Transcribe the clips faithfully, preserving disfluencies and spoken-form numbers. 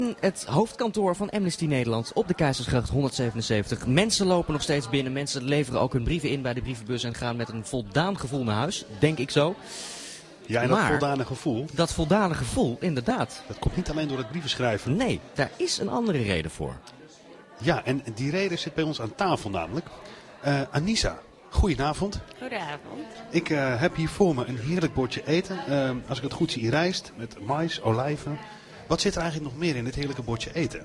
Het hoofdkantoor van Amnesty Nederland op de Keizersgracht honderdzevenenzeventig. Mensen lopen nog steeds binnen. Mensen leveren ook hun brieven in bij de brievenbus en gaan met een voldaan gevoel naar huis. Denk ik zo. Ja, en maar, dat voldane gevoel. Dat voldane gevoel, inderdaad. Dat komt niet alleen door het brieven schrijven. Nee, daar is een andere reden voor. Ja, en die reden zit bij ons aan tafel namelijk. Uh, Anissa, goedenavond. Goedenavond. Ik uh, heb hier voor me een heerlijk bordje eten. Uh, als ik het goed zie, rijst met mais, olijven. Wat zit er eigenlijk nog meer in dit heerlijke bordje eten?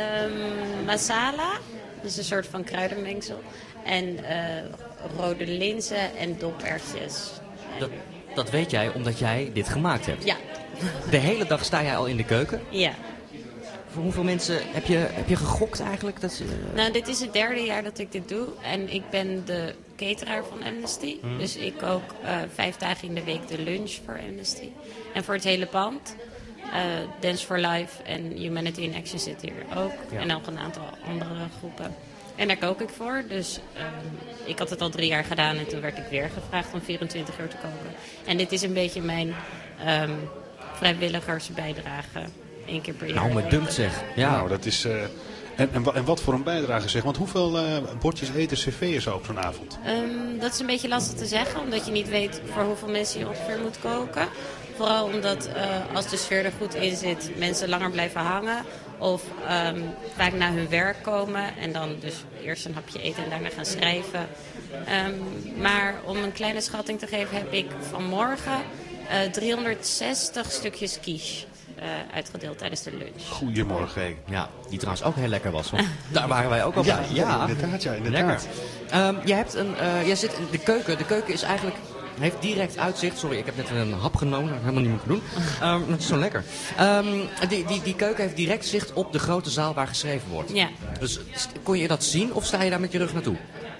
Um, masala, dus een soort van kruidenmengsel. En uh, rode linzen en doperwtjes. Dat, dat weet jij omdat jij dit gemaakt hebt? Ja. De hele dag sta jij al in de keuken? Ja. Voor hoeveel mensen heb je, heb je gegokt eigenlijk? Dat ze, uh... Nou, dit is het derde jaar dat ik dit doe. En ik ben de cateraar van Amnesty. Mm. Dus ik kook uh, vijf dagen in de week de lunch voor Amnesty. En voor het hele pand. Uh, Dance for Life en Humanity in Action zitten hier ook. Ja. En nog een aantal andere groepen. En daar kook ik voor. Dus uh, ik had het al drie jaar gedaan en toen werd ik weer gevraagd om vierentwintig uur te koken. En dit is een beetje mijn um, vrijwilligersbijdrage. Eén keer per jaar. Nou, me dumpt zeg. Ja. Nou, dat is... Uh... En, en, en wat voor een bijdrage zeg? Want hoeveel uh, bordjes eten serveer je zo op zo'n avond? Um, dat is een beetje lastig te zeggen, omdat je niet weet voor hoeveel mensen je ongeveer moet koken. Vooral omdat uh, als de sfeer er goed in zit, mensen langer blijven hangen. Of um, vaak naar hun werk komen en dan dus eerst een hapje eten en daarna gaan schrijven. Um, maar om een kleine schatting te geven heb ik vanmorgen uh, driehonderdzestig stukjes quiche Uh, uitgedeeld tijdens de lunch. Goedemorgen. Ja, die trouwens ook heel lekker was. Want daar waren wij ook al ja, bij. Ja, ja, inderdaad. Ja, inderdaad. Um, jij, hebt een, uh, jij zit in de keuken. De keuken is eigenlijk, heeft direct uitzicht. Sorry, ik heb net een hap genomen. Dat helemaal niet moeten doen. Um, dat is zo lekker. Um, die, die, die keuken heeft direct zicht op de grote zaal waar geschreven wordt. Ja. Dus kon je dat zien of sta je daar met je rug naartoe?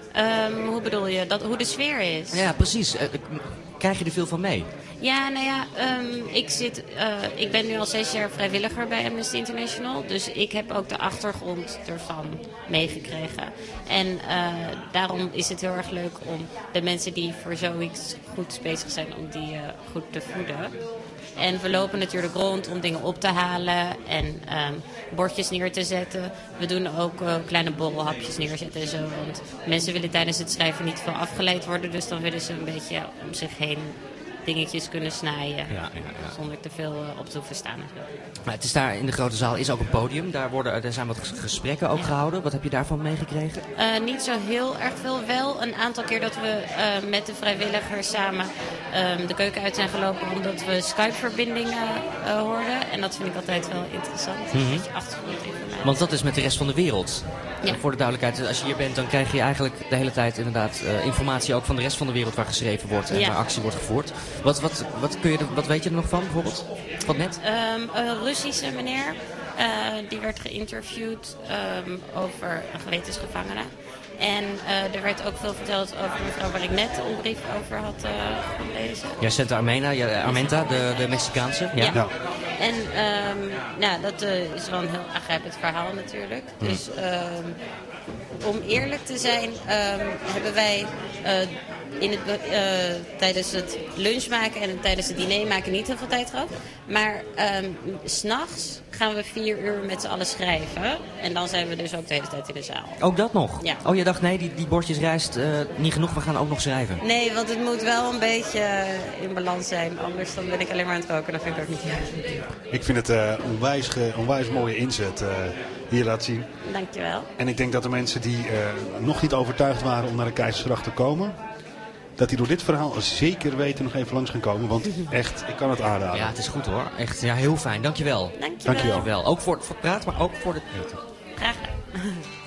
Um, hoe bedoel je? Dat, hoe de sfeer is? Ja, precies. Uh, krijg je er veel van mee? Ja, nou ja, um, ik, zit, uh, ik ben nu al zes jaar vrijwilliger bij Amnesty International. Dus ik heb ook de achtergrond ervan meegekregen. En uh, daarom is het heel erg leuk om de mensen die voor zoiets goed bezig zijn, om die uh, goed te voeden. En we lopen natuurlijk rond om dingen op te halen en um, bordjes neer te zetten. We doen ook uh, kleine borrelhapjes neerzetten en zo. Want mensen willen tijdens het schrijven niet veel afgeleid worden. Dus dan willen ze een beetje om zich heen dingetjes kunnen snijden. Ja, ja, ja. Zonder te veel uh, op te hoeven staan. Maar het is daar in de grote zaal is ook een podium. Daar, worden, er zijn wat gesprekken ook ja. gehouden. Wat heb je daarvan meegekregen? Uh, niet zo heel erg veel. Wel een aantal keer dat we uh, met de vrijwilligers samen um, de keuken uit zijn gelopen. Omdat we Skype-verbindingen uh, hoorden. En dat vind ik altijd wel interessant. Mm-hmm. Een beetje achtergrondinformatie. Want dat is met de rest van de wereld. Ja. Voor de duidelijkheid, als je hier bent, dan krijg je eigenlijk de hele tijd inderdaad uh, informatie ook van de rest van de wereld waar geschreven wordt en ja. waar actie wordt gevoerd. Wat, wat, wat, kun je, wat weet je er nog van bijvoorbeeld? Wat net? Um, een Russische meneer, uh, die werd geïnterviewd um, over een gewetensgevangene. En uh, er werd ook veel verteld over mevrouw waar ik net een brief over had uh, gelezen. Jacinta Armena, ja, Armenta, de, de Mexicaanse. Ja. ja. En um, nou, dat uh, is wel een heel aangrijpend verhaal natuurlijk. Hmm. Dus um, om eerlijk te zijn um, hebben wij uh, in het, uh, tijdens het lunch maken en tijdens het diner maken niet heel veel tijd gehad. Maar um, 's nachts gaan we vier uur met z'n allen schrijven. En dan zijn we dus ook de hele tijd in de zaal. Ook dat nog? Ja. Oh, je dacht nee, die, die bordjes rijst uh, niet genoeg, we gaan ook nog schrijven. Nee, want het moet wel een beetje in balans zijn. Anders dan ben ik alleen maar aan het koken. Dat vind ik ook niet leuk. Ik vind het uh, onwijs, ge, onwijs mooie inzet uh, hier laat zien. Dankjewel. En ik denk dat de mensen die uh, nog niet overtuigd waren om naar de Keizersgracht te komen, dat die door dit verhaal zeker weten nog even langs gaan komen. Want echt, ik kan het aanraden. Ja, het is goed hoor. Echt, ja, heel fijn. Dankjewel. Dankjewel. Dankjewel. Ook voor, voor het praten, maar ook voor het eten. Graag gedaan.